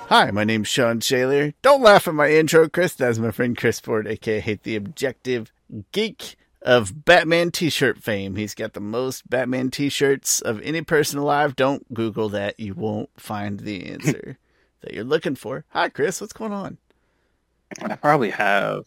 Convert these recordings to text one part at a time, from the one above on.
Hi, my name's Sean Shaler. Don't laugh at my intro, Chris. That's my friend Chris Ford, aka the Objective Geek of Batman t-shirt fame. He's got the most Batman t-shirts of any person alive. Don't Google that. You won't find the answer that you're looking for. Hi, Chris. What's going on? I probably have.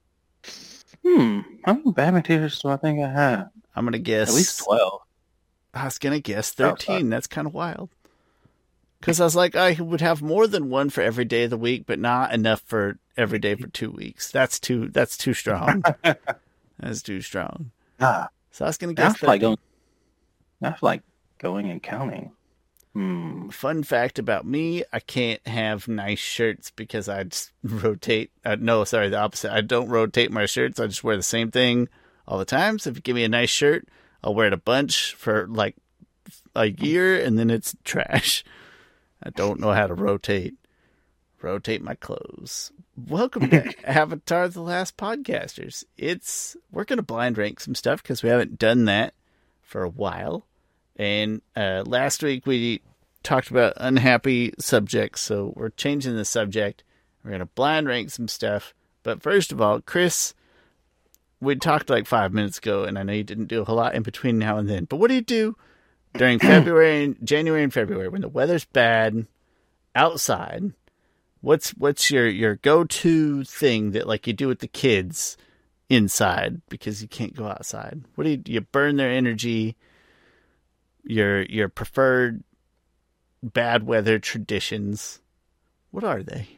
How many Batman t-shirts do I think I have? I'm going to guess. At least 12. I was going to guess 13. That's kind of wild. Because I was like, I would have more than one for every day of the week, but not enough for every day for 2 weeks. That's too strong. That's too strong. So I was going to guess I feel like going and counting. Fun fact about me, I can't have nice shirts because I just rotate. The opposite. I don't rotate my shirts. I just wear the same thing all the time. So if you give me a nice shirt, I'll wear it a bunch for like a year and then it's trash. I don't know how to rotate my clothes. Welcome to Avatar: The Last Podcasters. We're going to blind rank some stuff because we haven't done that for a while. And last week we talked about unhappy subjects, so we're changing the subject. We're going to blind rank some stuff. But first of all, Chris, we talked like 5 minutes ago, and I know you didn't do a whole lot in between now and then. But what do you do during January and February when the weather's bad outside? What's your go-to thing that like you do with the kids inside because you can't go outside? What do you burn their energy? Your preferred bad weather traditions. What are they?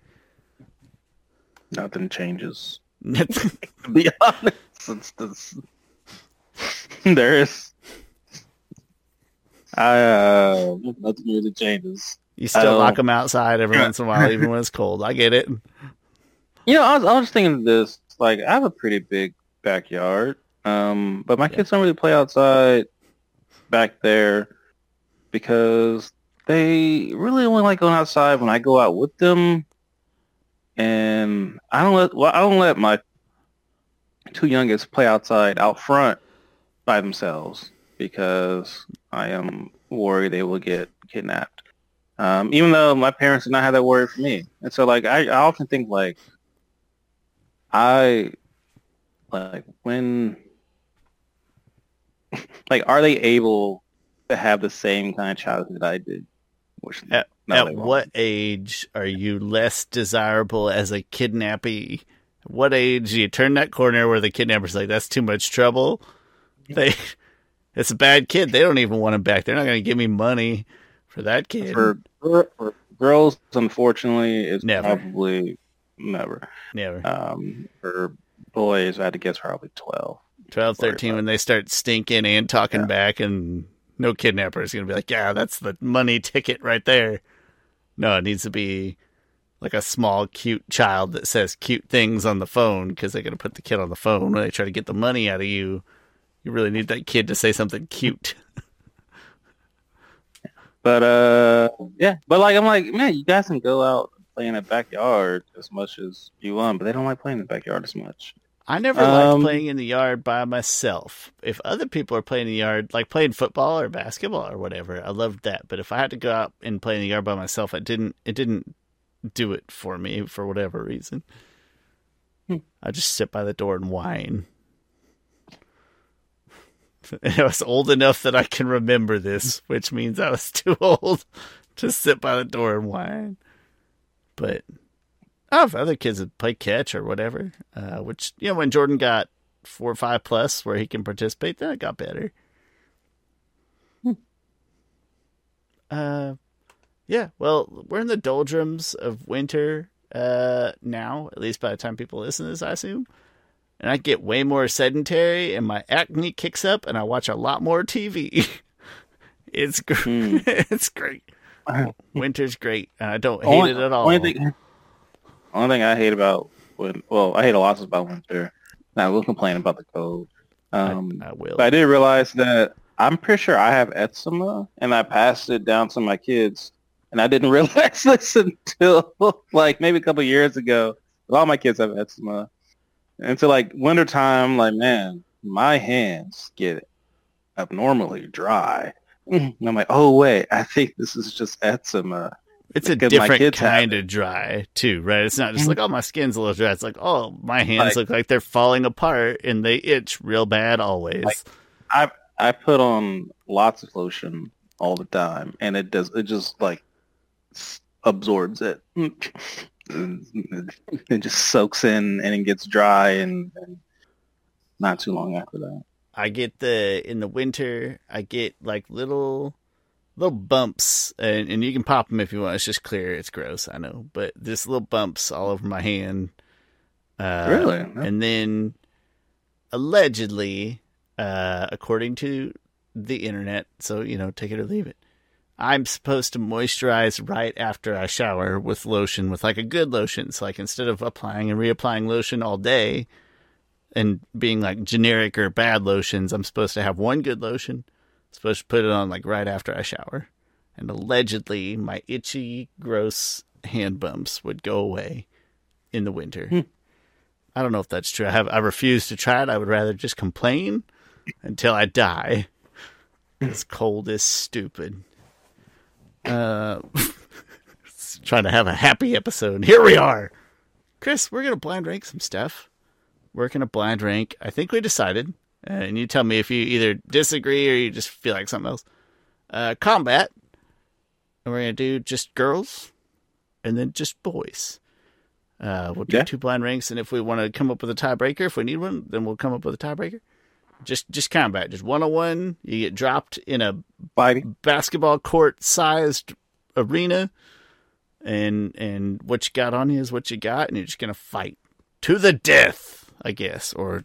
Nothing changes. To be honest, there is. Nothing really changes. You still lock them outside every once in a while, even when it's cold. I get it. You know, I was thinking of this. Like, I have a pretty big backyard, but my kids don't really play outside back there because they really only like going outside when I go out with them, and I don't let my two youngest play outside out front by themselves because I am worried they will get kidnapped. Even though my parents did not have that worry for me. And so like I often think like when like are they able to have the same kind of childhood I did? At what age are you less desirable as a kidnappee? What age do you turn that corner where the kidnapper's like, that's too much trouble? It's a bad kid. They don't even want him back. They're not going to give me money for that kid. For girls, unfortunately, it's probably never. For boys, I had to guess probably 12. 12, 13, when they start stinking and talking back, and no kidnapper is going to be like, yeah, that's the money ticket right there. No, it needs to be like a small, cute child that says cute things on the phone because they're going to put the kid on the phone when they try to get the money out of you. You really need that kid to say something cute. But but like I'm like, man, you guys can go out and play in the backyard as much as you want, but they don't like playing in the backyard as much. I never liked playing in the yard by myself. If other people are playing in the yard, like playing football or basketball or whatever, I loved that. But if I had to go out and play in the yard by myself, it didn't do it for me for whatever reason. I just sit by the door and whine. I was old enough that I can remember this, which means I was too old to sit by the door and whine. But if other kids would play catch or whatever, which, you know, when Jordan got 4 or 5 plus where he can participate, then it got better. Yeah, well, we're in the doldrums of winter now, at least by the time people listen to this, I assume. And I get way more sedentary, and my acne kicks up, and I watch a lot more TV. It's great. It's great. Winter's great, and I don't hate it at all. Only thing I hate about I hate a lot about winter. Now, we'll complain about the cold. I will. But I did realize that I'm pretty sure I have eczema, and I passed it down to my kids, and I didn't realize this until like maybe a couple of years ago. All my kids have eczema. And so, like, wintertime, like, man, my hands get abnormally dry. And I'm like, oh, wait, I think this is just eczema. It's a because my different kids have kind it. of dry too, right? It's not just like, oh, my skin's a little dry. It's like, oh, my hands Like, look like they're falling apart and they itch real bad like always. I put on lots of lotion all the time, and it just like absorbs it. It just soaks in and it gets dry, and not too long after that. I get in the winter, I get like little bumps, and you can pop them if you want. It's just clear. It's gross, I know, but just little bumps all over my hand. Really? And then allegedly, according to the internet, so take it or leave it, I'm supposed to moisturize right after I shower with lotion, with like a good lotion. So like instead of applying and reapplying lotion all day and being like generic or bad lotions, I'm supposed to have one good lotion. Supposed to put it on like right after I shower. And allegedly my itchy, gross hand bumps would go away in the winter. I don't know if that's true. I refuse to try it. I would rather just complain until I die. This cold is stupid. Trying to have a happy episode. Here we are. Chris, we're going to blind rank some stuff. We're going to blind rank. I think we decided. And you tell me if you either disagree or you just feel like something else. Combat. And we're going to do just girls. And then just boys. We'll do 2 blind ranks. And if we want to come up with a tiebreaker, if we need one, then we'll come up with a tiebreaker. Just combat. Just 1-on-1. You get dropped in a basketball court sized arena. And what you got on you is what you got. And you're just going to fight to the death, I guess. Or,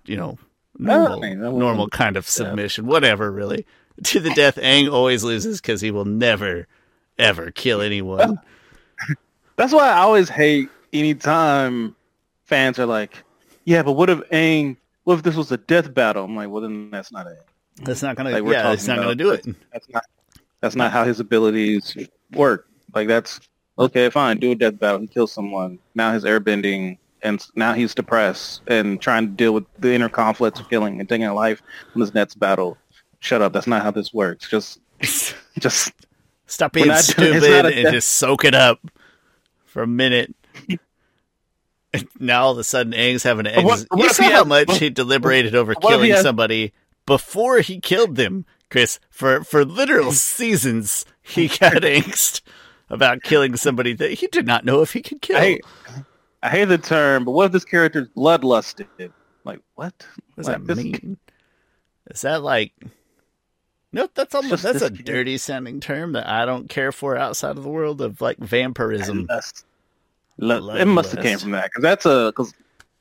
normal kind of submission. Whatever, really. To the death, Aang always loses because he will never, ever kill anyone. That's why I always hate anytime fans are like, yeah, but what if this was a death battle? I'm like, well, then that's not it. That's not going to, it's not going to do it. That's not how his abilities work. Like, that's, okay, fine, do a death battle. He kills someone. Now his airbending, and now he's depressed and trying to deal with the inner conflicts of killing and taking a life from this next battle. Shut up. That's not how this works. Just stop being stupid and just soak it up for a minute. Now all of a sudden Aang's having an exit. You see how much he deliberated over killing somebody before he killed them, Chris. For literal seasons, he got angst about killing somebody that he did not know if he could kill. I hate the term, but what if this character's bloodlusted? Like, what? What does that mean? Is that like... Nope, that's a dirty sounding term that I don't care for outside of the world of like vampirism. It must have came from that because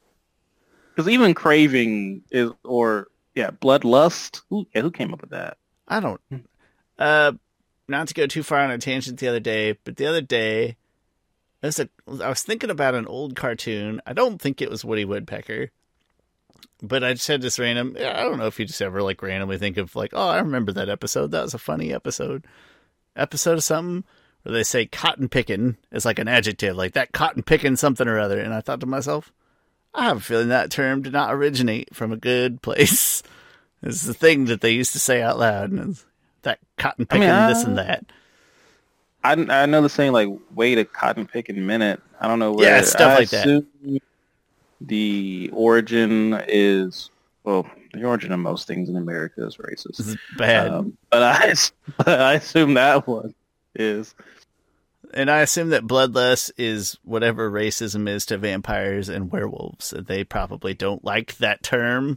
even craving is bloodlust. Who came up with that? I don't. Not to go too far on a tangent the other day, but the other day I was thinking about an old cartoon. I don't think it was Woody Woodpecker. But I just had this I don't know if you just ever like randomly think of like, oh, I remember that episode. That was a funny episode. Episode of something where they say cotton picking is like an adjective, like that cotton picking something or other. And I thought to myself, I have a feeling that term did not originate from a good place. It's the thing that they used to say out loud. And it's that cotton picking this and that. I know the saying like wait a cotton picking minute. I don't know where. Yeah, stuff like that. The origin of most things in America is racist. This is bad. But I assume that one is. And I assume that bloodlust is whatever racism is to vampires and werewolves. They probably don't like that term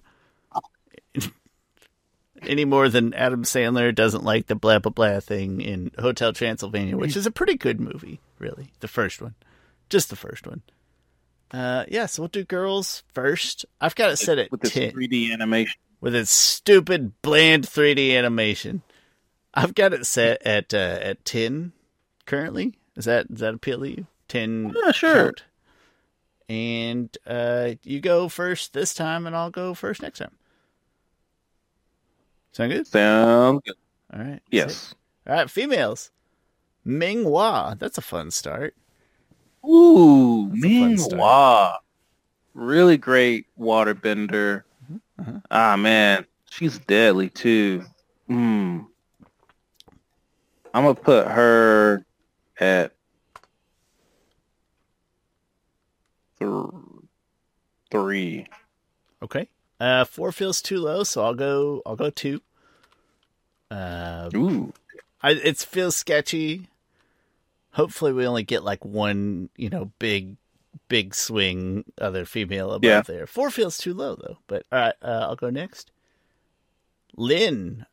any more than Adam Sandler doesn't like the blah, blah, blah thing in Hotel Transylvania, which is a pretty good movie, really. The first one. Just the first one. So we'll do girls first. I've got it set at 10. With this 3D animation. With its stupid, bland 3D animation. I've got it set at 10 currently. Does that appeal to you? 10? Yeah, sure. Count. And you go first this time, and I'll go first next time. Sound good? Sound good. All right. Yes. All right, females. Ming Hua. That's a fun start. Ooh, Ming Hua. Really great waterbender. Uh-huh. Ah, man. She's deadly, too. I'm going to put her at 3. Okay. 4 feels too low, so I'll go 2. Ooh. It feels sketchy. Hopefully we only get like one, big swing other female above there. 4 feels too low though. But all right, I'll go next. Lynn.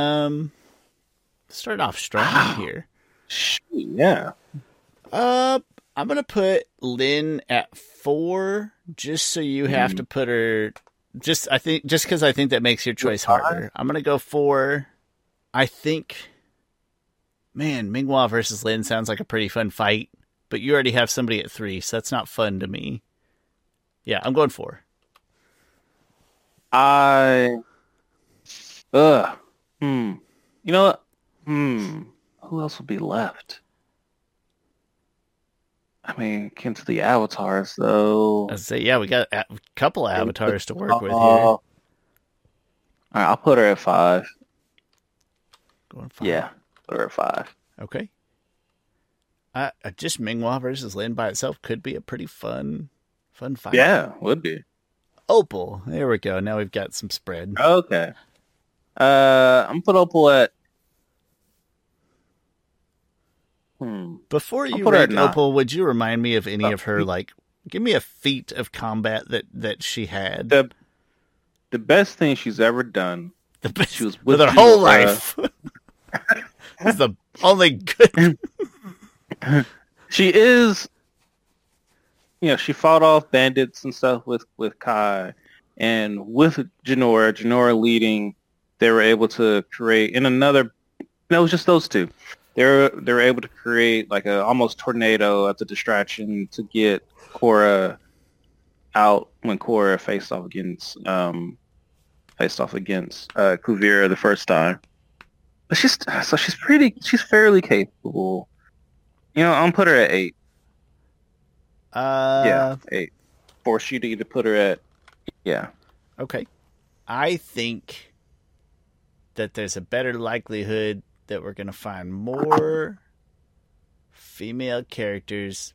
Start off strong here. Yeah. I'm gonna put Lynn at 4, just so you have to put her. Just because I think that makes your choice harder. I'm gonna go 4. I think, man, Minghua versus Lynn sounds like a pretty fun fight, but you already have somebody at 3, so that's not fun to me. Yeah, I'm going 4. You know what? Who else would be left? I mean, get to the avatars, though. I say, yeah, we got a couple of avatars to work with here. All right, I'll put her at 5. Going 5. Yeah, put her at 5. Okay. Just Minghua versus Lin by itself could be a pretty fun fight. Yeah, would be. Opal. There we go. Now we've got some spread. Okay. I'm gonna put Opal at. Before you rank Opal, would you remind me of any of her, give me a feat of combat that she had? The best thing she's ever done. The best she was with her whole life. It's the only good. She is. She fought off bandits and stuff with Kai, and with Jinora leading, they were able to create in another. No, it was just those two. They were able to create like a almost tornado as a distraction to get Korra out when Korra faced off against Kuvira the first time. But she's fairly capable. I'm gonna put her at 8. Yeah, 8. Force you to put her at. Yeah. Okay. I think that there's a better likelihood that we're going to find more female characters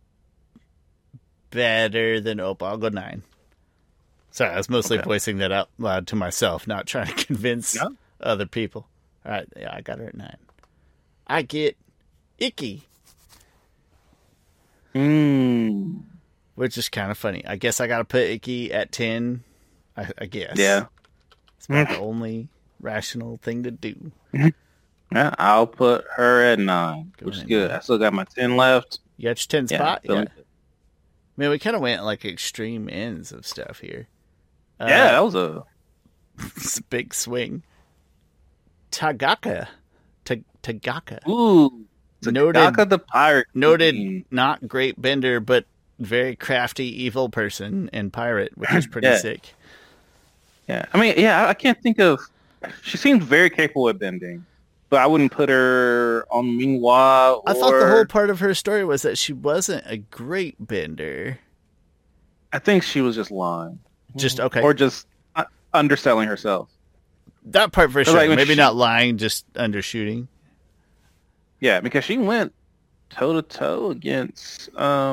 better than Opal. I'll go 9. Sorry, I was mostly voicing that out loud to myself, not trying to convince other people. All right, yeah, I got her at 9. I get Ikki. Which is kind of funny. I guess I got to put Ikki at 10, I guess. Yeah. It's about the only rational thing to do. Yeah, I'll put her at 9, which is good. I still got my 10 left. You got your 10 spot? Yeah. Man, we kind of went like extreme ends of stuff here. Yeah, that was a big swing. Tagaka. Ooh. Tagaka the pirate. Noted not great bender, but very crafty evil person and pirate, which is pretty sick. Yeah. I mean, I can't think of... She seems very capable at bending. But I wouldn't put her on Minghua. I thought the whole part of her story was that she wasn't a great bender. I think she was just lying. Just, okay. Or just underselling herself. That part for sure. Like maybe not lying, just undershooting. Yeah, because she went toe-to-toe against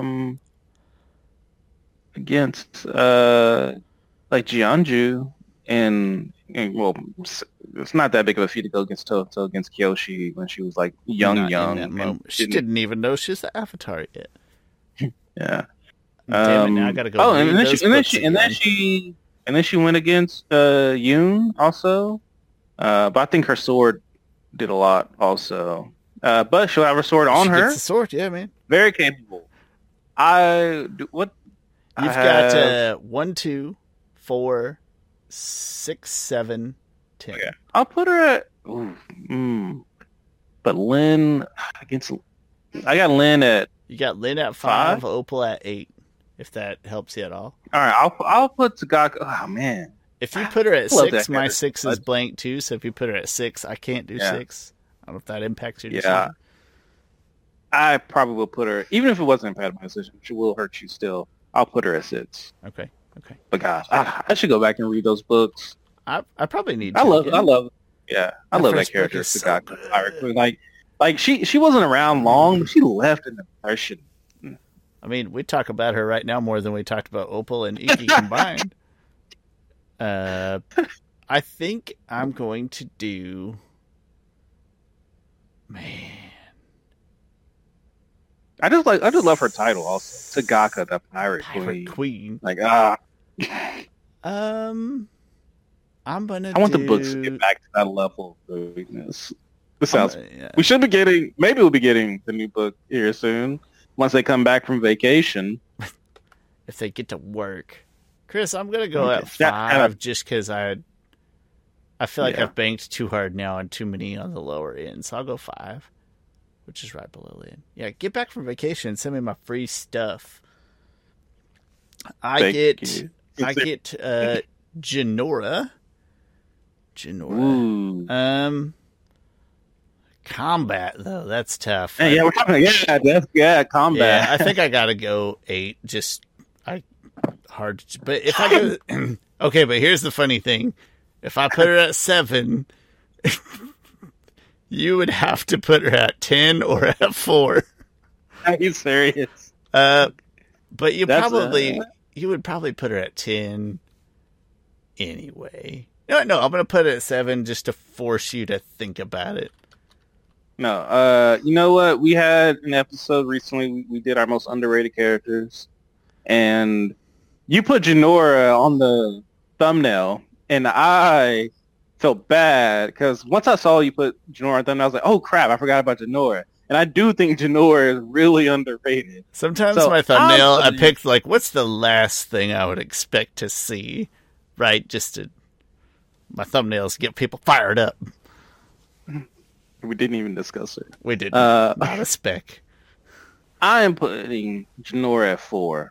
Jianju and well, it's not that big of a feat to go against toe-to-toe against Kyoshi when she was like young. She didn't even know she was the Avatar yet. Yeah. Damn it! Now I gotta go. And then she went against Yoon also. But I think her sword did a lot also. But she'll have her sword on her. Gets the sword, yeah, man. Very capable. You've got 1, 2, 4, 6, 7, 10. Okay. I'll put her at. But Lynn against. I got Lynn at. You got Lynn at 5, Opal at 8. If that helps you at all. All right, I'll put Tagaka. Oh man. If you put her at 6, my 6 is blank too. So if you put her at 6, I can't do 6. I don't know if that impacts your decision. Yeah. I probably will put her, even if it wasn't impacted my decision, she will hurt you still. I'll put her at 6. Okay. But gosh, I should go back and read those books. I probably need to. I love that character, Tagaka. So, like she wasn't around long, but she left an impression. I mean, we talk about her right now more than we talked about Opal and Iki combined. I think I'm going to do... Man. I just love her title also. Tagaka, the Pirate Queen. Like, I'm gonna I want the books to get back to that level of weakness. This sounds... We should be getting... Maybe we'll be getting the new book here soon. Once they come back from vacation. If they get to work. Chris, I'm going to go at 5 just because I feel like I've banked too hard now and too many on the lower end. So I'll go 5, which is right below Lynn. Yeah, get back from vacation and send me my free stuff. I get Jinora. Ooh. Combat though, that's tough. Hey, we're talking combat. Yeah, I think I gotta go 8. But if I go, okay, but here's the funny thing: if I put her at 7, you would have to put her at 10 or at 4. Are you serious? But you would probably put her at 10 anyway. No, I'm gonna put it at 7 just to force you to think about it. No, you know what? We had an episode recently. We did our most underrated characters, and you put Jinora on the thumbnail, and I felt bad because once I saw you put Jinora on the thumbnail, I was like, "Oh crap! I forgot about Jinora." And I do think Jinora is really underrated. Sometimes my thumbnail, I picked like, what's the last thing I would expect to see, right? My thumbnails get people fired up. We didn't even discuss it. We didn't. Not a spec. I am putting Jinora at 4.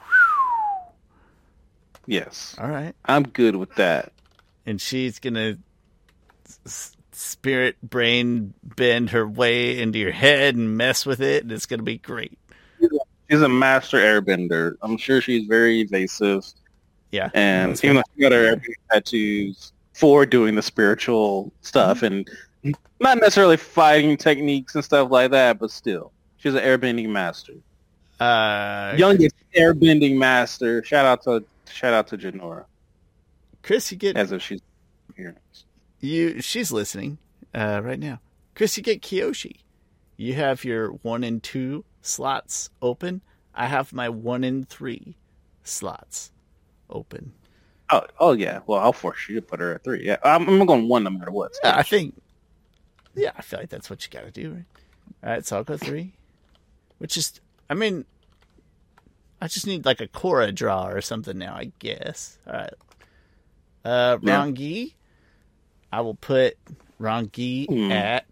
Yes. All right. I'm good with that. And she's going to spirit brain bend her way into your head and mess with it, and it's going to be great. She's a master airbender. I'm sure she's very evasive. Yeah. And even though she got her airbender tattoos for doing the spiritual stuff and not necessarily fighting techniques and stuff like that, but still, she's an airbending master. Youngest airbending master. Shout out to Jinora. Chris, you get as if she's here. She's listening right now. Chris, you get Kyoshi. You have your 1 and 2 slots open. I have my 1 and 3 slots open. Oh yeah. Well, I'll force you to put her at 3. Yeah, I'm going 1 no matter what. Yeah, I feel like that's what you got to do, right? All right, so I'll go 3. Which is, I mean, I just need like a Korra draw or something now, I guess. All right. Rangi. I will put Rangi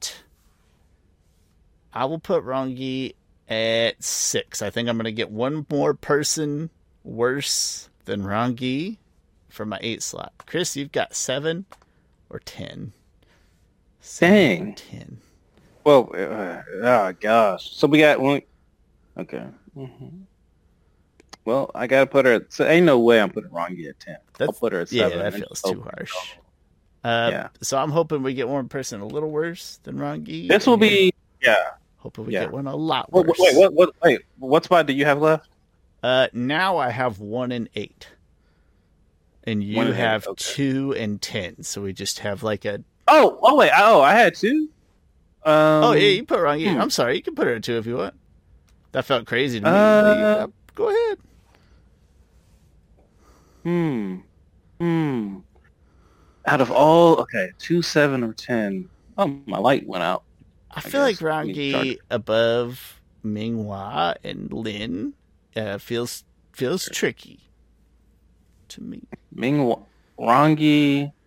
at 6. I think I'm going to get one more person worse than Rangi for my 8 slot. Chris, you've got 7 or 10. 7 or 10. Well, oh gosh. So we got one. Okay. Mm-hmm. Well, I gotta put her. So ain't no way I'm putting Rangi at 10. I'll put her at 7. Yeah, that feels too harsh. So I'm hoping we get one person a little worse than Rangi. This will be Hoping we get one a lot worse. Wait, what spot do you have left? Now I have 1 and 8, and you have 2 and 10. So we just have like a. I had 2. Yeah, you put Rangi. I'm sorry, you can put her at 2 if you want. That felt crazy to me. Go ahead. Out of all, 2, 7, or 10. Oh, my light went out. I feel like Rangi above Minghua and Lin feels tricky to me. Rangi.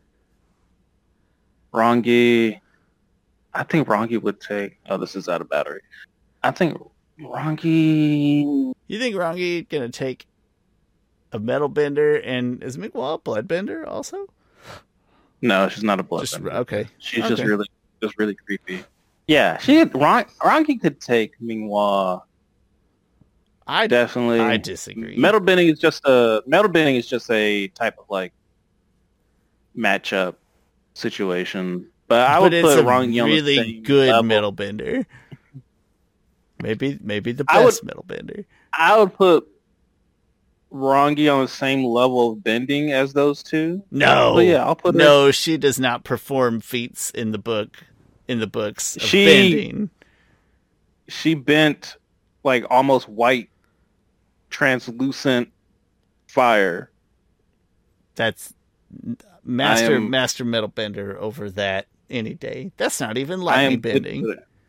I think Rangi would take. Oh, this is out of battery. I think Rangi. You think Rangi gonna take a metal bender, and is Minghua a blood bender also? No, she's not a blood bender. Okay. She's just really creepy. Yeah, Rangi could take Minghua. I disagree. Metal bending is just a type of like matchup situation. But I would put Rangi on really good level. Metal bender. Maybe the best metal bender. I would put Rongi on the same level of bending as those two. No, But yeah, I'll put her. no, she does not perform feats in the books of She bending. she bent like almost white, translucent fire. That's I am master metal bender over that any day. That's not even I lightning am good. bending.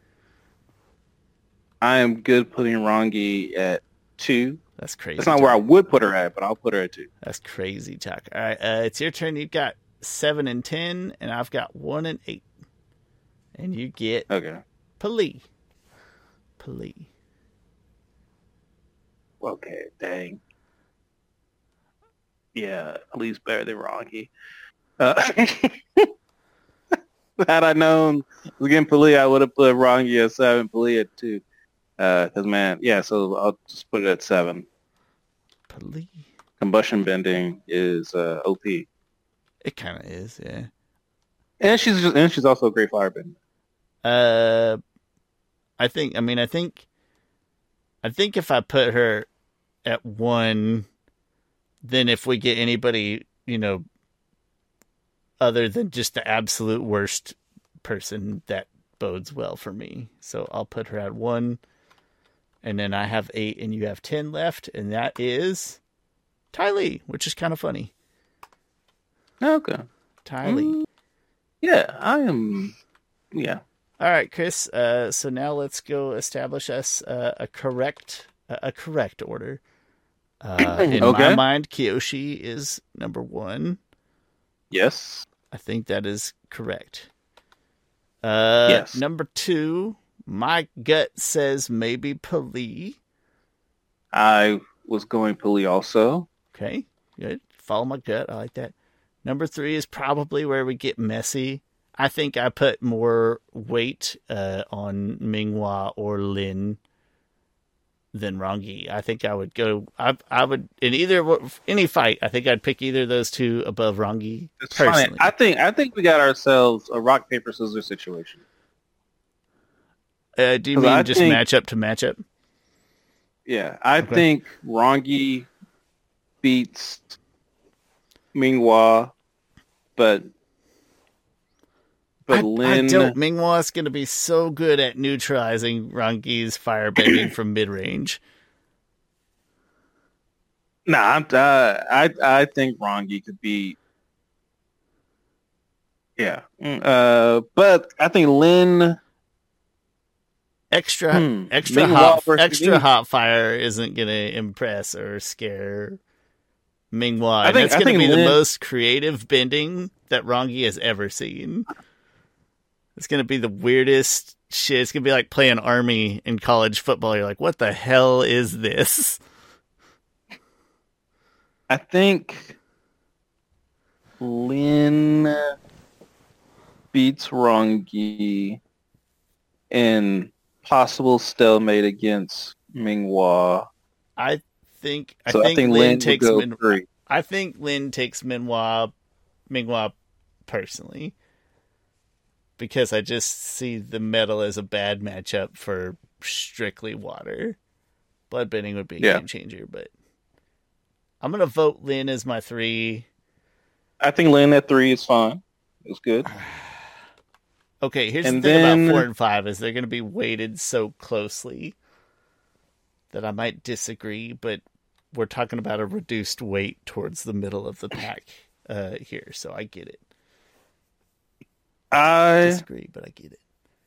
I am good putting Rongi at 2. That's crazy. That's not where I would put her at, but I'll put her at 2. That's crazy talk. All right, it's your turn. You've got 7 and 10, and I've got 1 and 8, and you get Okay. Pali. Pali. Okay. Dang. Yeah, at least better than Rongi. Had I known again Pali, I would have put Rongi at 7, Pali at 2. Because man, yeah. So I'll just put it at 7. Pali. Combustion bending is OP, It kind of is, yeah. and she's also a great firebender. I think. I mean, I think if I put her at 1, then if we get anybody, other than just the absolute worst person, that bodes well for me. So I'll put her at 1, and then I have 8, and you have 10 left, and that is Ty Lee, which is kind of funny. Okay. Ty Lee. Yeah, I am. Yeah. All right, Chris. So now let's go establish us a correct order. In my mind, Kiyoshi is number 1. Yes. I think that is correct. Yes. Number 2, my gut says maybe Pali. I was going Pali also. Okay, good. Follow my gut. I like that. Number 3 is probably where we get messy. I think I put more weight on Minghua or Lin than Rongi. I think I would go. I would in any fight. I think I'd pick either of those two above Rongi. It's personally. funny. I think we got ourselves a rock paper scissors situation. Do you mean just matchup to matchup? Yeah, I think Rongi beats Minghua, but Lin. Minghua's going to be so good at neutralizing Rongi's firebending from mid range. Nah, I think Rongi could beat. Yeah, but I think Lin. Extra hot fire isn't going to impress or scare Minghua. And it's going to be the most creative bending that Rongi has ever seen. It's going to be the weirdest shit. It's going to be like playing Army in college football. You're like, what the hell is this? I think Lin beats Rongi in possible stalemate against Minghua. I think Lin takes Minghua. I think Lin takes Minghua personally, because I just see the metal as a bad matchup for strictly water. Bloodbending would be a game changer, but I'm gonna vote Lin as my 3. I think Lin at 3 is fine. It's good. Okay, here's the thing about 4 and 5 is they're going to be weighted so closely that I might disagree, but we're talking about a reduced weight towards the middle of the pack here, so I get it. I disagree, but I get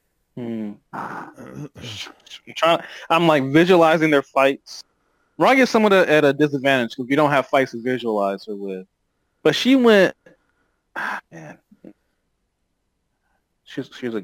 it. I'm like visualizing their fights. Ron is somewhat at a disadvantage because we don't have fights to visualize her with. But she went, man. She's like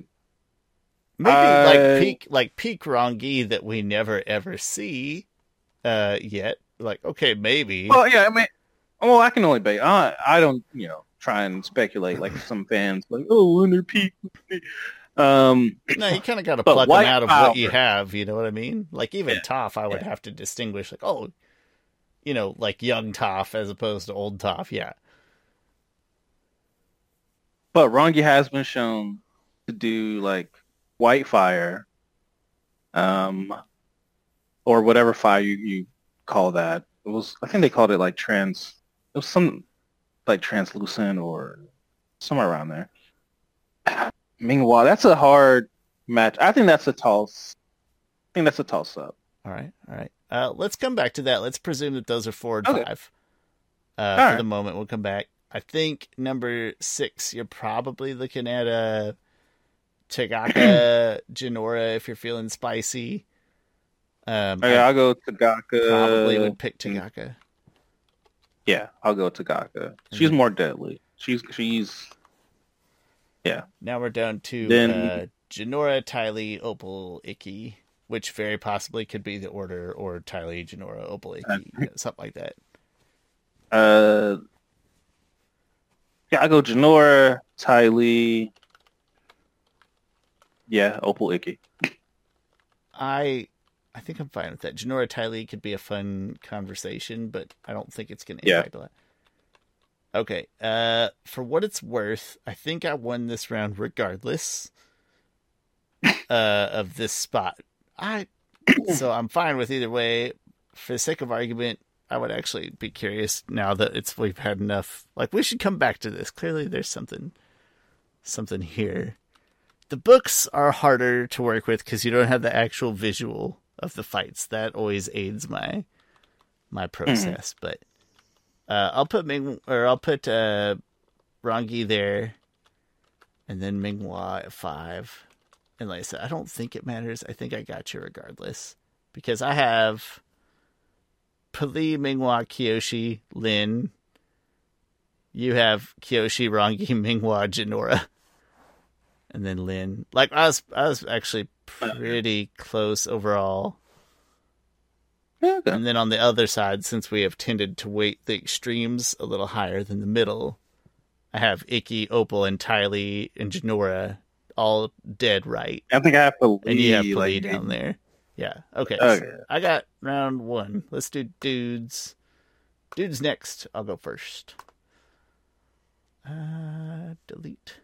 maybe peak Rongi that we never ever see yet. Like, okay, maybe. Well, yeah, I mean, I can only bait. I don't, try and speculate like some fans like, oh, when they're peak. No, you kind of got to pluck them out of what you have. You know what I mean? Like even Toph, I would have to distinguish. Like, like young Toph as opposed to old Toph. Yeah. But Rongi has been shown to do like white fire, or whatever fire you call that. It was, I think they called it like it was some like translucent or somewhere around there. Meanwhile, that's a hard match. I think that's a toss. I think that's a toss up. All right, all right. Let's come back to that. Let's presume that those are 4 and Okay. 5. All For the right. moment, we'll come back. I think number 6, you're probably looking at a Tagaka Jinora if you're feeling spicy. Okay, I I'll go probably Tagaka. would pick Tagaka. Yeah, I'll go Tagaka. And She's then more deadly. Yeah. now we're down to Then Jinora, Tylee, Opal, Icky, which very possibly could be the order, or Tylee, Jinora, Opal, uh, Icky, something like that. uh yeah, I'll go Janora, Tylee. Yeah, Opal Icky. I think I'm fine with that. Jinora Tylee could be a fun conversation, but I don't think it's going to Yeah. impact a lot. Okay, for what it's worth, I think I won this round regardless of this spot. So I'm fine with either way. For the sake of argument, I would actually be curious now that we've had enough. Like, we should come back to this. Clearly, there's something here. The books are harder to work with because you don't have the actual visual of the fights. That always aids my process. But I'll put Rangi there, and then Minghua at 5. And like I said, I don't think it matters. I think I got you regardless because I have Pali, Minghua, Kyoshi, Lin. You have Kyoshi, Rangi, Minghua, Jinora, and then Lin. Like I was actually pretty close overall. Yeah, okay. And then on the other side, since we have tended to weight the extremes a little higher than the middle, I have Icky, Opal, and Tylee and Jinora all dead right. I think I have to And you have Pali like down there. Yeah. Okay. Okay. So I got round 1. Let's do dudes. Dudes next. I'll go first. Delete.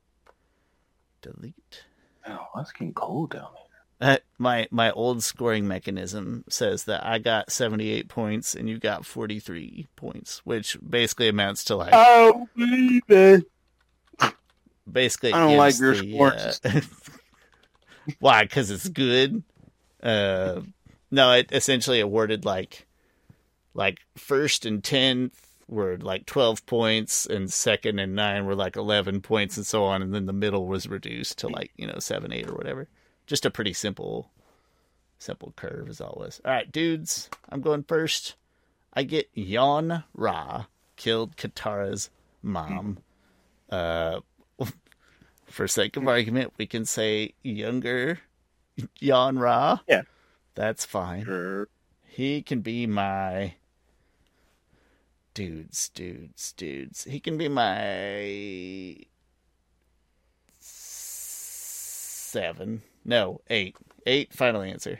Oh, it's getting cold down there. My old scoring mechanism says that I got 78 points and you got 43 points, which basically amounts to like. Oh, baby. Basically, I don't like your scores. Why? Because it's good. No, it essentially awarded like first and 10th were like 12 points, and second and 9 were like 11 points, and so on. And then the middle was reduced to like 7, 8, or whatever. Just a pretty simple curve as always. All right, dudes, I'm going first. I get Yon Ra killed Katara's mom. For sake of argument, we can say younger Yon Ra. Yeah. That's fine. Sure. He can be my dudes. He can be my 7. No, 8. 8, final answer.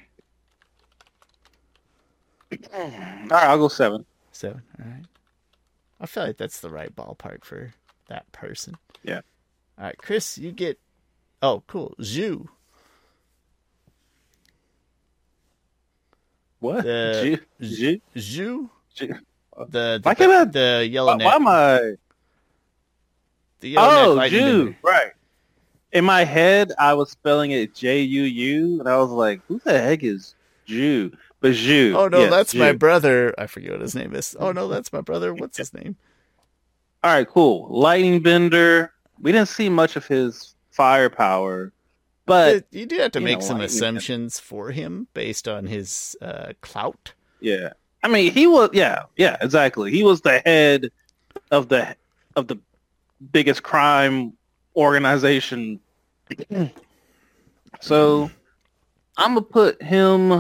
All right, I'll go 7. 7, all right. I feel like that's the right ballpark for that person. Yeah. All right, Chris, you get... Oh, cool. Zhu. What? Zhu? The yellow neck. Why am I? The yellow neck Jew. Right. In my head, I was spelling it Juuu, and I was like, who the heck is Jew? But Zhu. Oh, no, yes, that's Zhu. my brother. I forget what his name is. Oh, no, that's my brother. What's his name? All right, cool. Lightning Bender. We didn't see much of his firepower, but you do have to make some Lightning assumptions for him based on his clout. Yeah. I mean, he was, yeah, exactly. He was the head of the biggest crime organization. So I'm going to put him.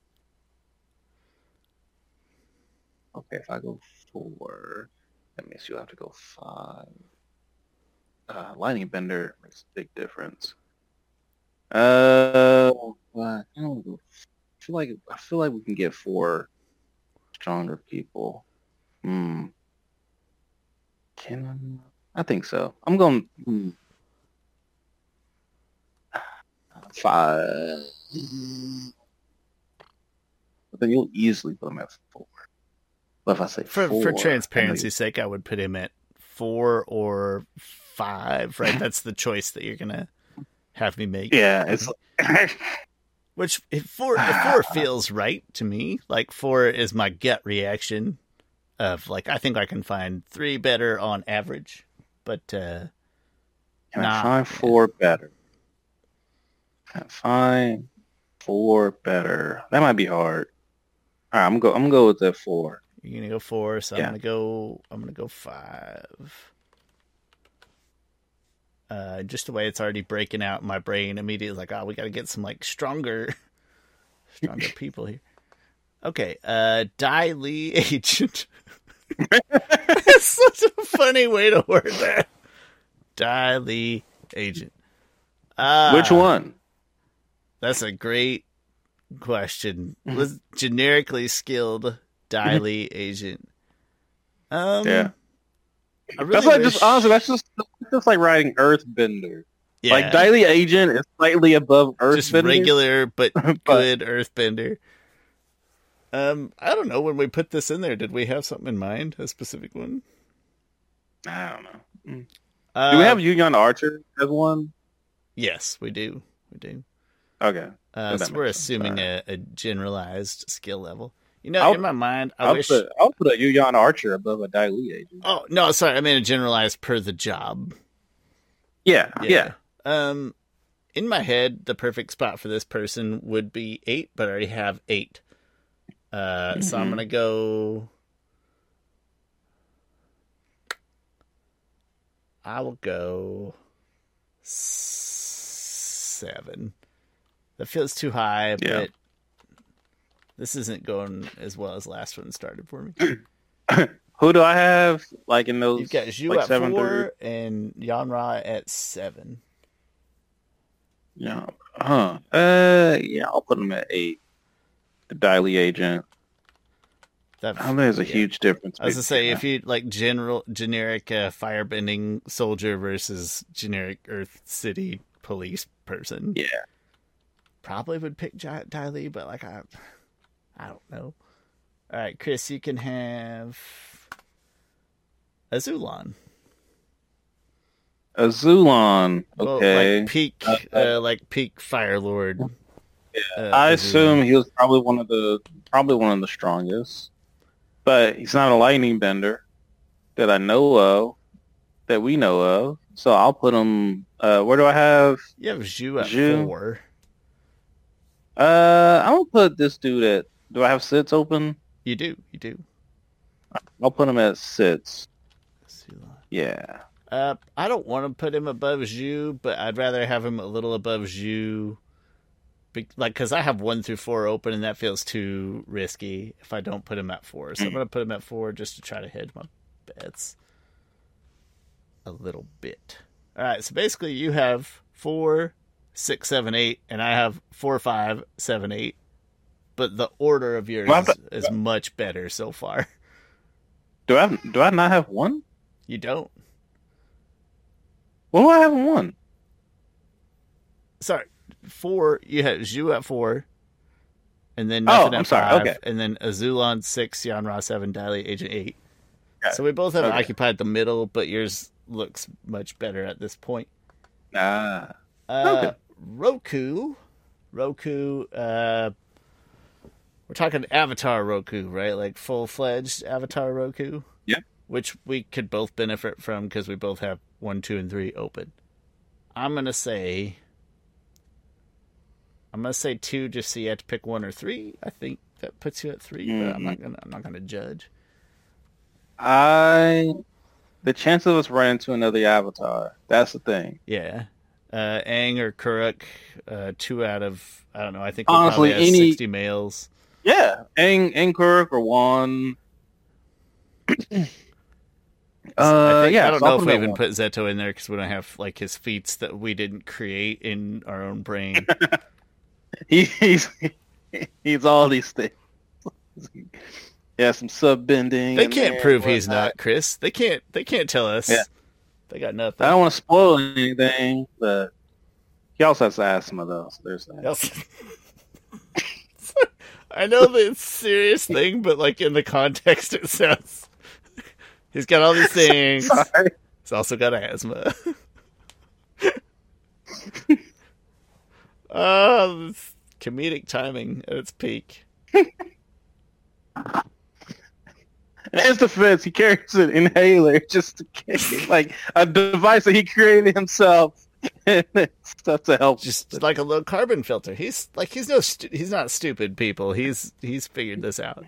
Okay, if I go 4, that means you'll have to go 5. Lightning Bender makes a big difference. I feel like we can get 4 stronger people. Can I think so. I'm going 5. but then you'll easily put him at 4. But if I say For 4, transparency's sake, I would put him at 4 or 5. Right, that's the choice that you're gonna have me make. Yeah, it's which if 4 feels right to me. Like 4 is my gut reaction of like I think I can find 3 better on average, but can I find 4 better? Can I find 4 better? That might be hard. All right, I'm gonna go with that 4. You're gonna go 4, so Yeah. I'm gonna go 5. Just the way it's already breaking out in my brain immediately, like, oh, we got to get some like stronger people here. Okay, Dai Li agent. That's such a funny way to word that. Dai Li agent. Which one? That's a great question. Was generically skilled Dai Li agent. Yeah. I really That's like wish... that's just like writing Earthbender. Yeah. Like Dai Li agent is slightly above Earthbender. Just regular but good Earthbender. I don't know. When we put this in there, did we have something in mind? A specific one? I don't know. Do we have Yu-Gi-Oh! Archer as one? Yes, we do. Okay. So we're assuming a generalized skill level. You know, in my mind, I'll put a Yu-Gi-Oh! Archer above a Dai Li agent. Oh, no, sorry. I mean a generalized per the job. Yeah. In my head, the perfect spot for this person would be 8, but I already have 8. So I'm going to go... I will go 7. That feels too high, but this isn't going as well as last one started for me. Who do I have? Like in those? You've got Zhu like at 4 and Yanra at 7. Yeah. I'll put him at 8. The Dai Li agent. I think there's a huge difference. I was gonna say, if you like generic firebending soldier versus generic Earth City police person, probably would pick Dai Li, but like I don't know. All right, Chris, you can have Azulon. Okay. Well, like peak Fire Lord. I assume he was probably one of the strongest, but he's not a lightning bender that I know of, that we know of. So I'll put him. Where do I have? You have Zhu at 4. I'm gonna put this dude at. Do I have sits open? You do. I'll put him at sits. Yeah. I don't want to put him above Zhu, but I'd rather have him a little above Zhu. Because I have 1 through 4 open, and that feels too risky if I don't put him at 4. So I'm going to put him at 4 just to try to hedge my bets a little bit. All right, so basically you have 4, 6, 7, 8, and I have 4, 5, 7, 8. But the order of yours is much better so far. Do I not have 1? You don't. What do I have in 1? Sorry. 4, you have Zhu at 4, and then nothing at 5, okay. and then Azulon 6, Yanra 7, Dai Li agent 8. Okay. So we both have occupied the middle, but yours looks much better at this point. Okay. Roku, we're talking Avatar Roku, right? Like full-fledged Avatar Roku? Yeah. Which we could both benefit from because we both have 1, 2, and 3 open. I'm going to say 2 just so you have to pick 1 or 3. I think that puts you at 3, but I'm not gonna judge. The chance of us running into another Avatar, that's the thing. Yeah. Aang or Kuruk, 2 out of, I don't know, I think we honestly probably have 60 males. Yeah. Aang Kuruk or 1. I don't know if we even put Zeto in there because we don't have like his feats that we didn't create in our own brain. He's all these things. Yeah, some sub bending. They can't prove he's not, Chris. They can't tell us. Yeah. They got nothing. I don't want to spoil anything, but he also has asthma though, so there's that. I know that it's a serious thing, but like in the context, it sounds. He's got all these things. Sorry. He's also got asthma. Oh, this comedic timing at its peak. In his defense, he carries an inhaler just to like a device that he created himself. And it's stuff to help. Just like a little carbon filter. He's not stupid, people. He's figured this out.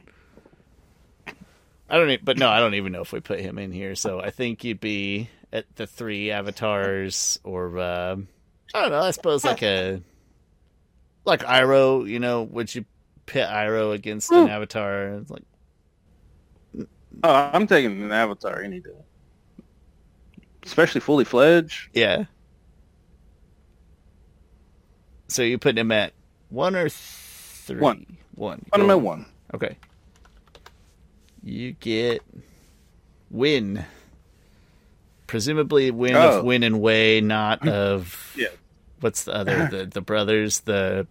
I don't even know if we put him in here. So I think you'd be at the 3 avatars, or I don't know. I suppose like Iroh. You know, would you pit Iroh against an avatar? It's like, oh, I'm taking an avatar any day, especially fully fledged. yeah. So you put him at 1 or 3? 1. 1. Put him at 1. Okay. You get Win. Presumably Win of Win and Wei, not of what's the other the brothers, the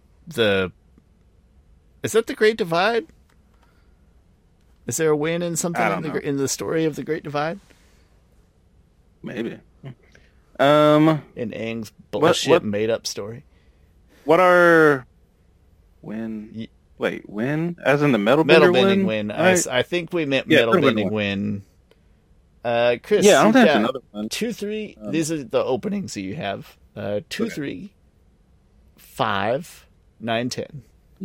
is that the Great Divide? Is there a Win in something in the story of the Great Divide? Maybe. In Aang's bullshit made up story. What are Win? Wait, Win? As in the metal bending Win? Right? I think we meant metal bending Win. Chris, yeah, I don't think another one. 2, 3. These are the openings that you have. 2, 3, 5, 9, 10.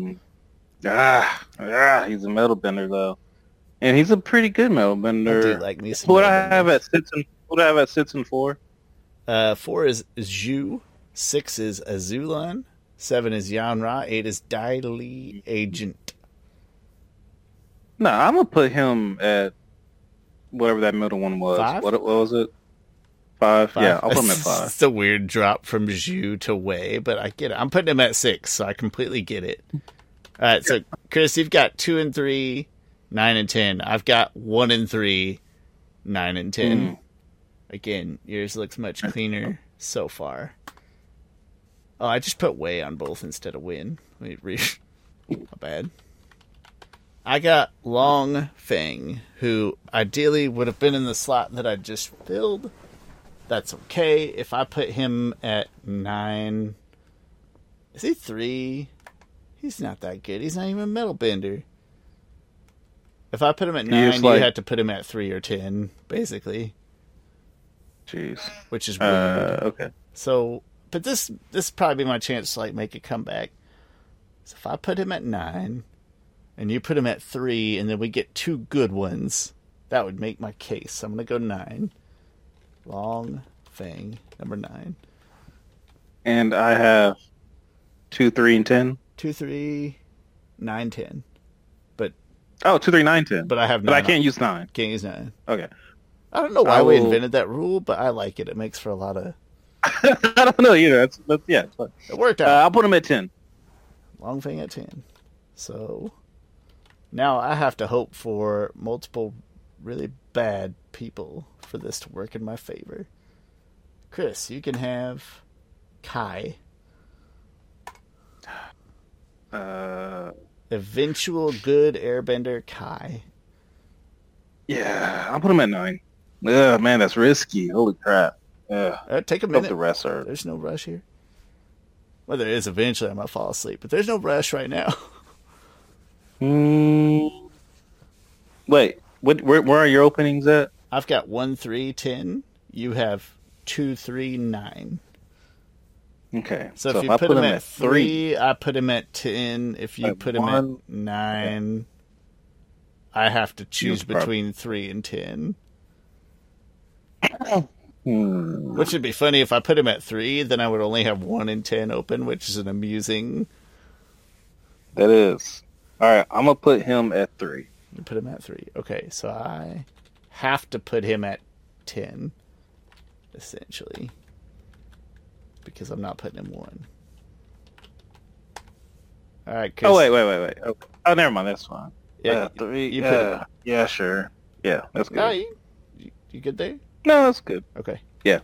He's a metal bender though, and he's a pretty good metal bender. I do like me some. Who would I have at 6 and? Who would I have at 6 and 4? 4 is Zhu. 6 is Azulan. 7 is Yanra. 8 is Dai Li Agent. No, I'm gonna put him at whatever that middle one was. 5? What was it? 5? Yeah, I'll put him at 5. It's a weird drop from Zhu to Wei, but I get it. I'm putting him at 6, so I completely get it. All right, so Chris, you've got 2 and 3, 9 and 10. I've got 1 and 3, 9 and 10. Again, yours looks much cleaner so far. Oh, I just put Wei on both instead of Win. My bad. I got Long Feng, who ideally would have been in the slot that I just filled. That's okay. If I put him at 9... Is he 3? He's not that good. He's not even a metal bender. If I put him at 9, you had to put him at 3 or 10, basically. Jeez. Which is weird. Okay. So... But this probably be my chance to like make a comeback. So if I put him at 9, and you put him at 3, and then we get 2 good ones, that would make my case. I'm gonna go 9. Long Feng, number 9. And I have 2, 3, and 10. 2, 3, 9, 10. But 2, 3, 9, 10. But I have 9. But I can't use 9. Can't use 9. Okay. I don't know why we invented that rule, but I like it. It makes for a lot of. I don't know either. But yeah, it's fine. It worked out. I'll put him at 10. Long Feng at 10. So now I have to hope for multiple really bad people for this to work in my favor. Chris, you can have Kai. Eventual good airbender Kai. Yeah, I'll put him at 9. Ugh, man, that's risky. Holy crap. Take a minute. The rest are... There's no rush here. Well, there is eventually. I might fall asleep, but there's no rush right now. Wait, where are your openings at? I've got 1, 3, 10. You have 2, 3, 9. Okay. So if you put him at 3, I put him at 10. If you put him at 9, I have to choose between 3 and 10. Which would be funny if I put him at 3, then I would only have 1 and 10 open, which is an amusing. That is. All right, I'm gonna put him at 3. You put him at 3. Okay, so I have to put him at 10, essentially, because I'm not putting him 1. All right. Oh wait. Okay. Oh, never mind. That's fine. Yeah, 3. Yeah, sure. Yeah, that's good. No, you good there? No, that's good. Okay. Yeah.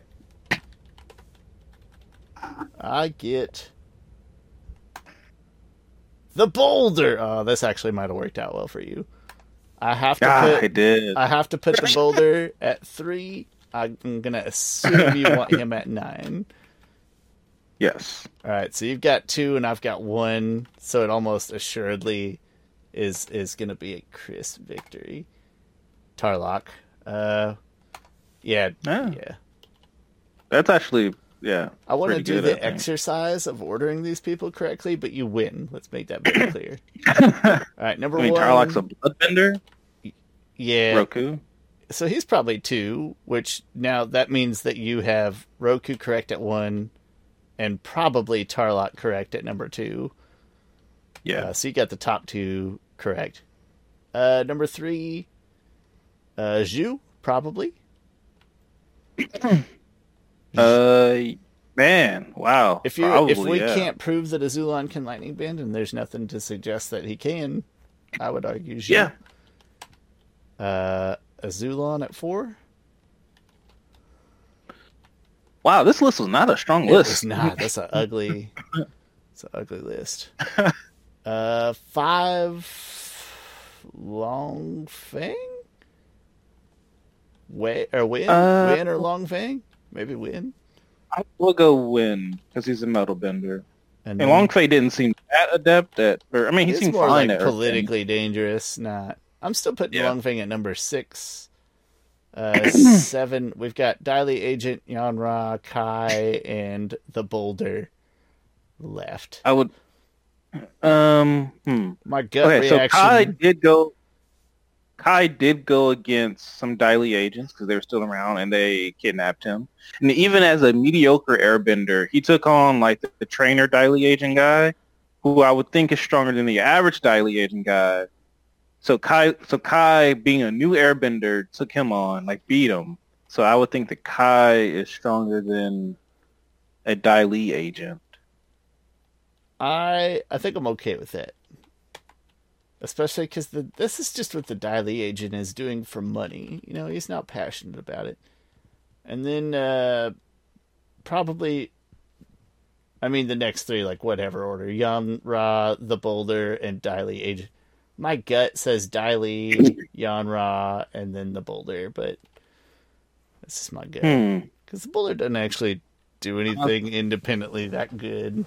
I get The Boulder. Oh, this actually might have worked out well for you. I have to I did. I have to put the Boulder at 3. I'm gonna assume you want him at 9. Yes. All right, so you've got 2 and I've got 1, so it almost assuredly is gonna be a Chris victory. Tarlock. Yeah. That's actually, yeah. I want to pretty do good, the I think. exercise of ordering these people correctly, but you win. Let's make that very clear. All right, number I mean, 1. Tarlock's a bloodbender. Yeah. Roku. So he's probably 2, which now that means that you have Roku correct at 1 and probably Tarlock correct at number 2. Yeah. So you got the top 2 correct. Number 3, Zhu, probably. Man, wow. If Probably, we yeah. can't prove that Azulon can lightning bend, and there's nothing to suggest that he can, I would argue Zhu. Yeah. Azulon at 4. Wow, this list was not a strong list. It's not. That's an ugly. It's an ugly list. 5, Long Fang. Win or Long Fang? Maybe Win. I will go Win because he's a metal bender. And And Long Fei didn't seem that adept at, or I mean, he it's seemed more fine like at politically dangerous. Not. I'm still putting Yeah. Long Fang at number 6. 7. We've got Daily Agent, Yanra, Kai, and the Boulder left. I would. My gut Okay, so reaction. Kai did go against some Daily agents because they were still around and they kidnapped him. And even as a mediocre airbender, he took on like the trainer Daily agent guy, who I would think is stronger than the average Daily agent guy. So Kai, being a new airbender, took him on, like beat him. So I would think that Kai is stronger than a Daily agent. I think I'm okay with that. Especially because this is just what the Daily Agent is doing for money. You know, he's not passionate about it. And then probably, I mean, the next 3, like whatever order. Yanra, the Boulder, and Daily Agent. My gut says Daily, Yanra, and then the Boulder, but this is my gut. Because the Boulder doesn't actually do anything independently that good.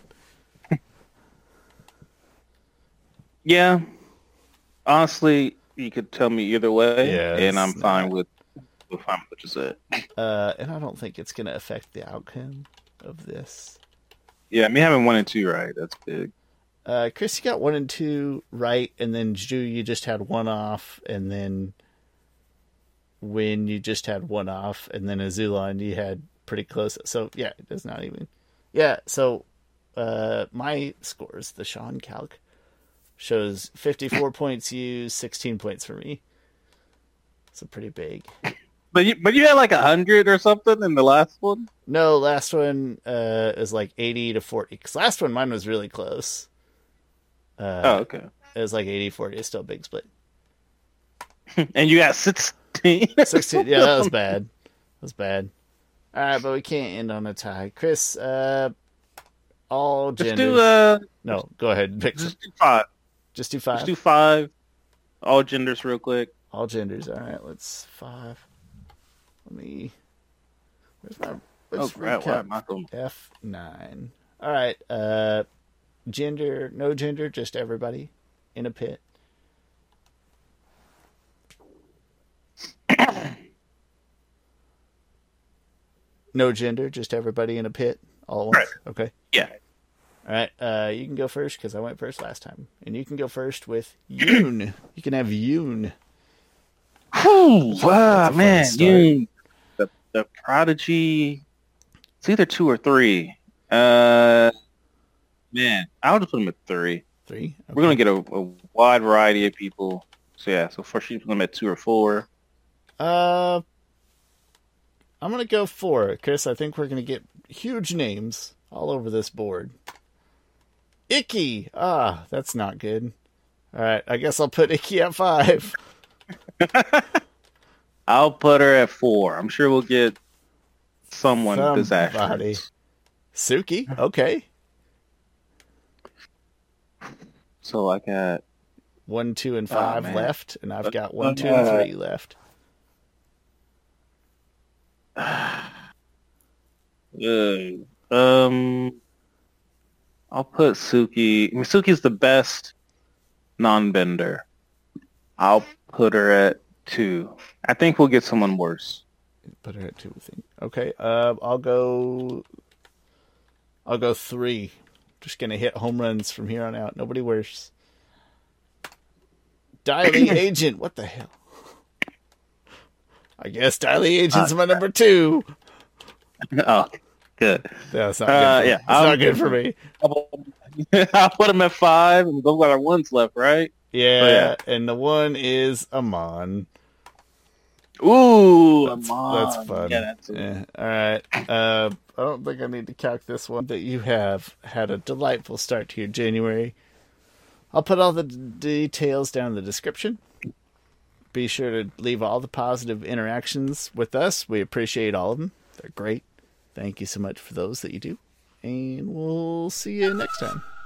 Yeah. Honestly, you could tell me either way, Yeah, and I'm it's fine with what you said. And I don't think it's going to affect the outcome of this. Yeah, me having 1 and 2 right, that's big. Chris, you got 1 and 2 right, and then Ju, you just had 1 off, and then Win, you just had 1 off, and then Azulon, you had pretty close. So, yeah, it does not even. Yeah, so my scores, the Sean Calc, shows 54 points you, 16 points for me. So pretty big. But you had like 100 or something in the last one? No, last one is like 80 to 40. Because last one, mine was really close. Okay. It was like 80-40. It's still a big split. And you got 16? 16. Yeah, that was bad. That was bad. All right, but we can't end on a tie. Chris, all Just genders. do, No, go ahead. Pick just do 5. Just do 5. Just do 5. All genders real quick. All genders. All right, let's 5. Let me. Where's my? Let's crap, why recap. am I going- F9. All right. Gender, no gender, just everybody in a pit. No gender, just everybody in a pit all at once. Right. Okay. Yeah. All right. You can go first because I went first last time, and you can go first with Yoon. You can have Yoon. Whew, wow, That's a man. fun start. The Prodigy. It's either 2 or 3. Man, I'll just put him at 3. 3. Okay. We're gonna get a wide variety of people. So yeah, so first you put them at 2 or 4. I'm gonna go 4, Chris. I think we're gonna get huge names all over this board. Icky. That's not good. All right, I guess I'll put Icky at 5. I'll put her at 4. I'm sure we'll get someone Somebody. disastrous. Suki. Okay. So I got 1, 2, and oh 5 man. left, and I've got 1, 2, and 3 left. I'll put Suki. I mean, Suki's the best non-bender. I'll put her at 2. I think we'll get someone worse. Put her at 2. Okay. I'll go 3. Just gonna hit home runs from here on out. Nobody worse. Diley Agent. What the hell? I guess Diley Agent's my number 2. Oh, good. That's not good. Yeah, it's not good for me. I'll put him at 5, and those are our ones left, right? Yeah, and the 1 is Amon. Ooh, that's fun. Yeah, that's all right. I don't think I need to calc this one. That you have had a delightful start to your January. I'll put all the details down in the description. Be sure to leave all the positive interactions with us. We appreciate all of them. They're great. Thank you so much for those that you do. And we'll see you next time.